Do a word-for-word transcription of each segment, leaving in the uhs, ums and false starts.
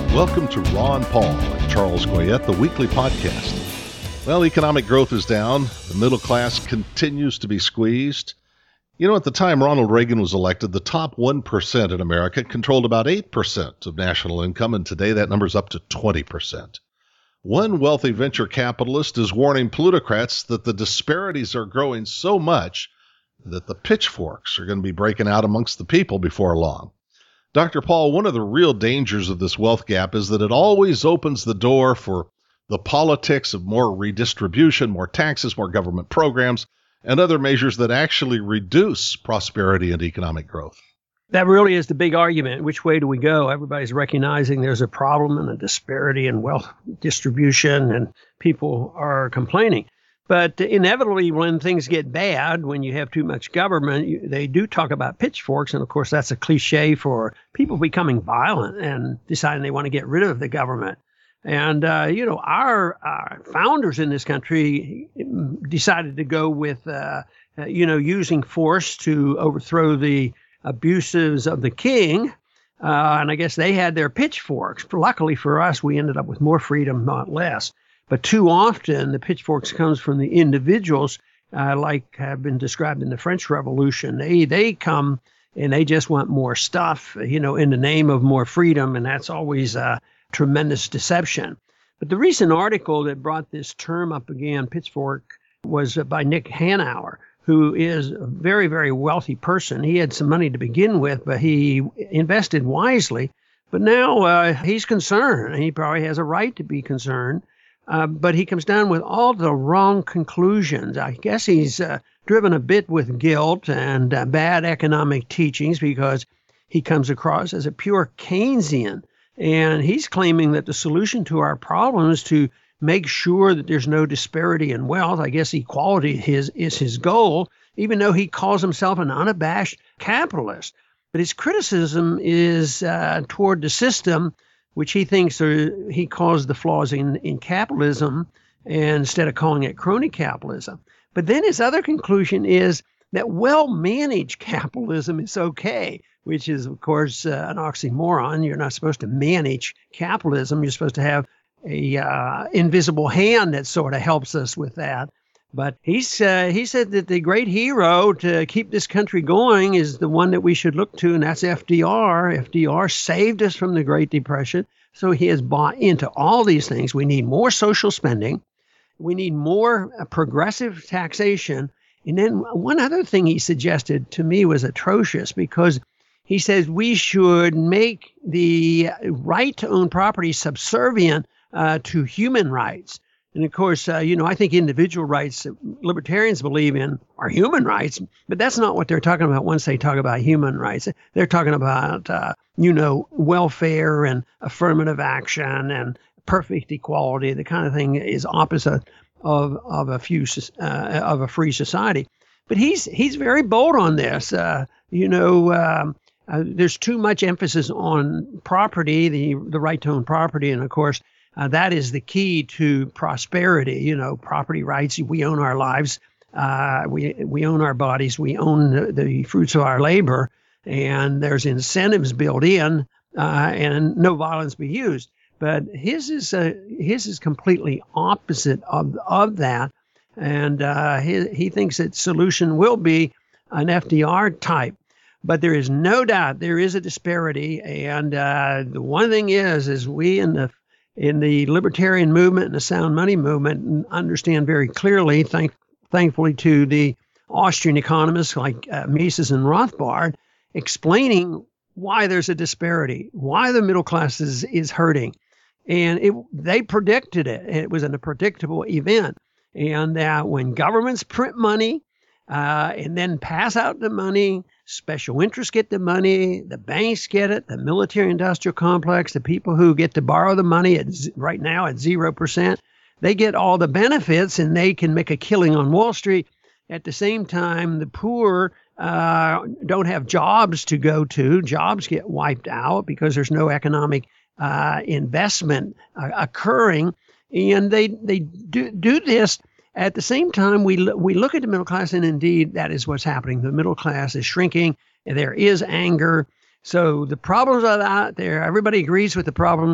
Welcome to Ron Paul and Charles Goyette, the weekly podcast. Well, economic growth is down. The middle class continues to be squeezed. You know, at the time Ronald Reagan was elected, the top one percent in America controlled about eight percent of national income, and today that number's up to twenty percent. One wealthy venture capitalist is warning plutocrats that the disparities are growing so much that the pitchforks are going to be breaking out amongst the people before long. Doctor Paul, one of the real dangers of this wealth gap is that it always opens the door for the politics of more redistribution, more taxes, more government programs, and other measures that actually reduce prosperity and economic growth. That really is the big argument. Which way do we go? Everybody's recognizing there's a problem and a disparity in wealth distribution, and people are complaining. But inevitably, when things get bad, when you have too much government, they do talk about pitchforks. And of course, that's a cliche for people becoming violent and deciding they want to get rid of the government. And, uh, you know, our, our founders in this country decided to go with, uh, you know, using force to overthrow the abuses of the king. Uh, and I guess they had their pitchforks. Luckily for us, we ended up with more freedom, not less. But too often, the pitchforks comes from the individuals, uh, like have been described in the French Revolution. They they come and they just want more stuff, you know, in the name of more freedom, and that's always a tremendous deception. But the recent article that brought this term up again, pitchfork, was by Nick Hanauer, who is a very, very wealthy person. He had some money to begin with, but he invested wisely. But now uh, he's concerned, and he probably has a right to be concerned. Uh, but he comes down with all the wrong conclusions. I guess he's uh, driven a bit with guilt and uh, bad economic teachings because he comes across as a pure Keynesian. And he's claiming that the solution to our problem is to make sure that there's no disparity in wealth. I guess equality his, is his goal, even though he calls himself an unabashed capitalist. But his criticism is uh, toward the system, which he thinks are, he calls the flaws in, in capitalism, and instead of calling it crony capitalism. But then his other conclusion is that well-managed capitalism is okay, which is, of course, uh, an oxymoron. You're not supposed to manage capitalism. You're supposed to have a uh, invisible hand that sort of helps us with that. But he's, uh, he said that the great hero to keep this country going is the one that we should look to, and that's F D R. F D R saved us from the Great Depression, so he has bought into all these things. We need more social spending. We need more uh, progressive taxation. And then one other thing he suggested to me was atrocious, because he says we should make the right to own property subservient uh, to human rights. And of course, uh, you know, I think individual rights libertarians believe in are human rights, but that's not what they're talking about once they talk about human rights. They're talking about, uh, you know, welfare and affirmative action and perfect equality. The kind of thing is opposite of of a few uh, of a free society. But he's he's very bold on this. Uh, you know, um, uh, there's too much emphasis on property, the the right to own property, and of course, Uh, that is the key to prosperity. You know, property rights. We own our lives. Uh, we we own our bodies. We own the, the fruits of our labor. And there's incentives built in, uh, and no violence be used. But his is uh, his is completely opposite of of that. And uh, he he thinks that solution will be an F D R type. But there is no doubt there is a disparity. And uh, the one thing is, is we in the in the libertarian movement and the sound money movement understand very clearly, thank, thankfully to the Austrian economists like uh, Mises and Rothbard, explaining why there's a disparity, why the middle class is, is hurting. And it, they predicted it. It was a predictable event. And that uh, when governments print money uh, and then pass out the money, special interests get the money, the banks get it, the military-industrial complex, the people who get to borrow the money at right now at zero percent, they get all the benefits and they can make a killing on Wall Street. At the same time, the poor uh, don't have jobs to go to. Jobs get wiped out because there's no economic uh, investment uh, occurring. And they they do, do this. At the same time, we we look at the middle class, and indeed, that is what's happening. The middle class is shrinking, and there is anger. So the problems are out there. Everybody agrees with the problems.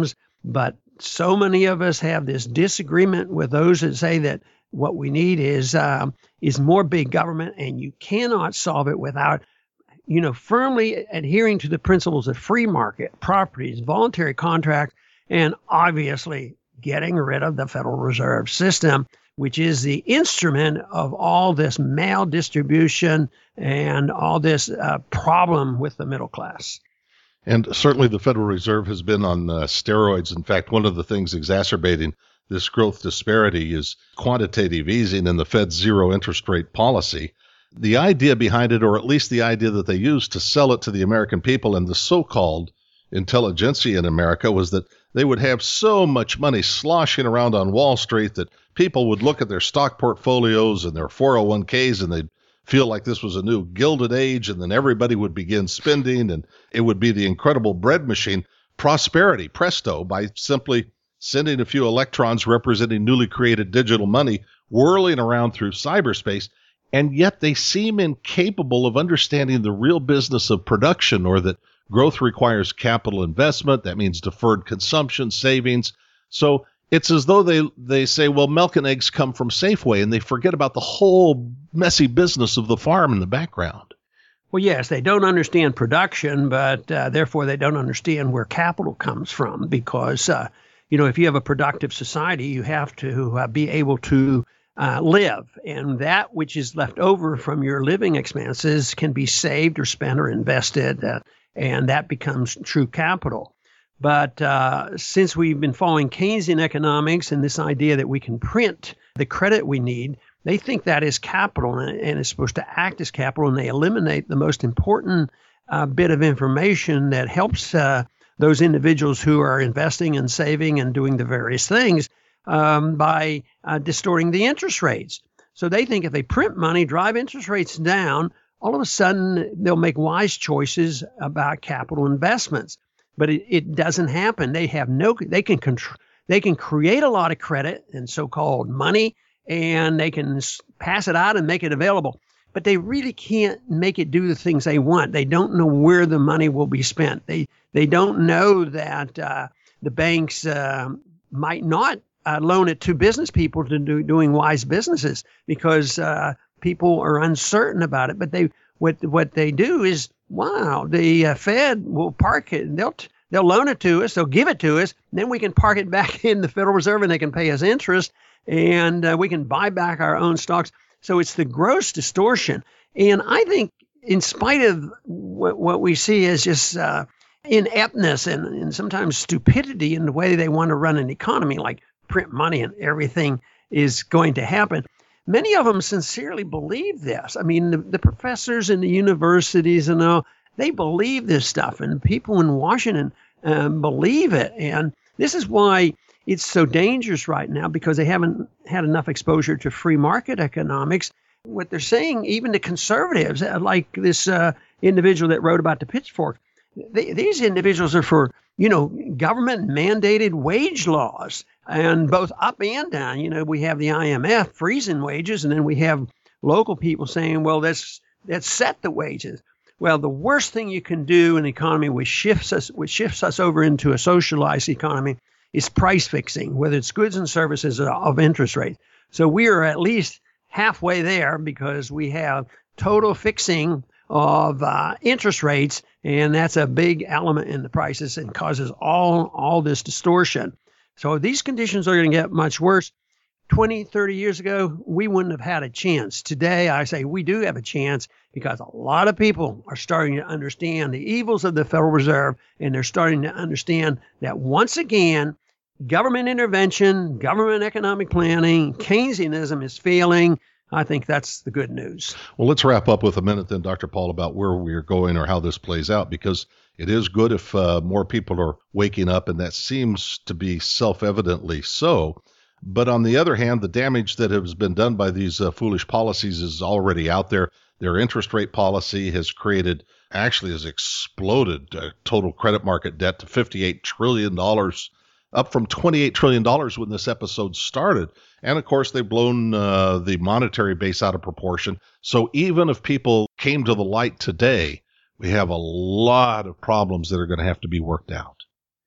But so many of us have this disagreement with those that say that what we need is um, is more big government, and you cannot solve it without, you know, firmly adhering to the principles of free market, properties, voluntary contract, and obviously getting rid of the Federal Reserve System, which is the instrument of all this maldistribution and all this uh, problem with the middle class. And certainly the Federal Reserve has been on uh, steroids. In fact, one of the things exacerbating this growth disparity is quantitative easing and the Fed's zero interest rate policy. The idea behind it, or at least the idea that they used to sell it to the American people and the so-called intelligentsia in America, was that they would have so much money sloshing around on Wall Street that people would look at their stock portfolios and their four oh one k's and they'd feel like this was a new gilded age, and then everybody would begin spending, and it would be the incredible bread machine, prosperity, presto, by simply sending a few electrons representing newly created digital money whirling around through cyberspace. And yet they seem incapable of understanding the real business of production, or that growth requires capital investment. That means deferred consumption, savings. So it's as though they, they say, well, milk and eggs come from Safeway, and they forget about the whole messy business of the farm in the background. Well, yes, they don't understand production, but uh, therefore they don't understand where capital comes from, because, uh, you know, if you have a productive society, you have to uh, be able to uh, live. And that which is left over from your living expenses can be saved or spent or invested, uh, and that becomes true capital. But uh, since we've been following Keynesian economics and this idea that we can print the credit we need, they think that is capital and, and is supposed to act as capital, and they eliminate the most important uh, bit of information that helps uh, those individuals who are investing and saving and doing the various things um, by uh, distorting the interest rates. So they think if they print money, drive interest rates down, all of a sudden they'll make wise choices about capital investments. But it, it doesn't happen. They have no, they can control, they can create a lot of credit and so-called money, and they can pass it out and make it available. But they really can't make it do the things they want. They don't know where the money will be spent. They they don't know that uh, the banks uh, might not uh, loan it to business people to do doing wise businesses, because uh, people are uncertain about it. But they what what they do is, wow, the uh, Fed will park it, and they'll t- they'll loan it to us, they'll give it to us, and then we can park it back in the Federal Reserve, and they can pay us interest, and uh, we can buy back our own stocks. So it's the gross distortion. And I think, in spite of what, what we see as just uh, ineptness and, and sometimes stupidity in the way they want to run an economy, like print money and everything is going to happen, many of them sincerely believe this. I mean, the, the professors in the universities and all, they believe this stuff, and people in Washington um, believe it. And this is why it's so dangerous right now, because they haven't had enough exposure to free market economics. What they're saying, even the conservatives, like this uh, individual that wrote about the pitchfork, they, these individuals are for, you know, government mandated wage laws, and both up and down. You know, we have the I M F freezing wages, and then we have local people saying, well, let's, let's set the wages. Well, the worst thing you can do in an economy which shifts us, which shifts us over into a socialized economy, is price fixing, whether it's goods and services of interest rates. So we are at least halfway there, because we have total fixing of uh, interest rates, and that's a big element in the prices and causes all, all this distortion. So these conditions are going to get much worse. twenty, thirty years ago, we wouldn't have had a chance. Today, I say we do have a chance, because a lot of people are starting to understand the evils of the Federal Reserve, and they're starting to understand that once again, government intervention, government economic planning, Keynesianism is failing. I think that's the good news. Well, let's wrap up with a minute then, Doctor Paul, about where we're going or how this plays out, because it is good if uh, more people are waking up, and that seems to be self-evidently so. But on the other hand, the damage that has been done by these uh, foolish policies is already out there. Their interest rate policy has created, actually has exploded uh, total credit market debt to fifty-eight trillion dollars, up from twenty-eight trillion dollars when this episode started. And of course, they've blown uh, the monetary base out of proportion. So even if people came to the light today, we have a lot of problems that are going to have to be worked out.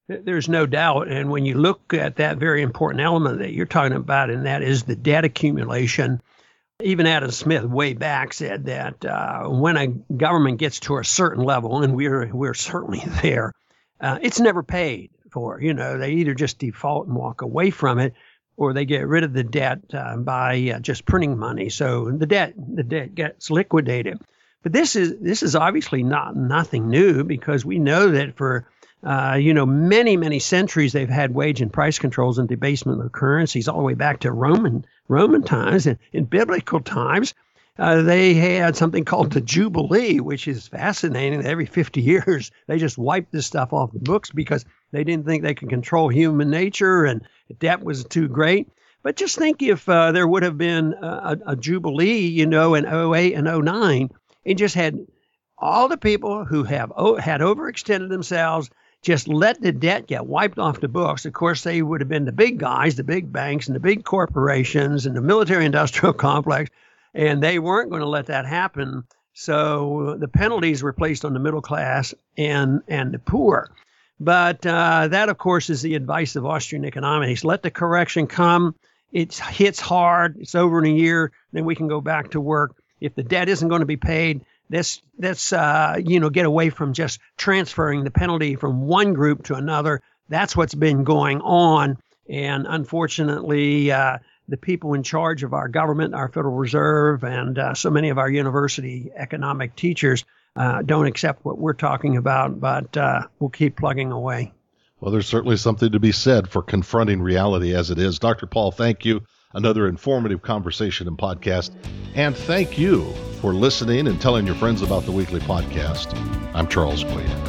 There's no doubt. And when you look at that very important element that you're talking about, and that is the debt accumulation, even Adam Smith way back said that uh, when a government gets to a certain level, and we're we're certainly there, uh, it's never paid for. You know, they either just default and walk away from it, or they get rid of the debt uh, by uh, just printing money. So the debt the debt gets liquidated. But this is this is obviously not nothing new, because we know that for uh, you know many many centuries they've had wage and price controls and debasement of currencies all the way back to Roman Roman times, and in biblical times. Uh, they had something called the Jubilee, which is fascinating. Every fifty years, they just wiped this stuff off the books because they didn't think they could control human nature and debt was too great. But just think if uh, there would have been a, a Jubilee, you know, in oh eight and oh nine, and just had all the people who have oh, had overextended themselves, just let the debt get wiped off the books. Of course, they would have been the big guys, the big banks and the big corporations and the military-industrial complex. And they weren't going to let that happen. So the penalties were placed on the middle class and, and the poor. But uh, that, of course, is the advice of Austrian economics. Let the correction come. It hits hard. It's over in a year. Then we can go back to work. If the debt isn't going to be paid, let's, let's uh, you know, get away from just transferring the penalty from one group to another. That's what's been going on. And unfortunately, uh, the people in charge of our government, our Federal Reserve, and uh, so many of our university economic teachers uh, don't accept what we're talking about, but uh, we'll keep plugging away. Well, there's certainly something to be said for confronting reality as it is. Doctor Paul, thank you. Another informative conversation and podcast. And thank you for listening and telling your friends about the weekly podcast. I'm Charles Guia.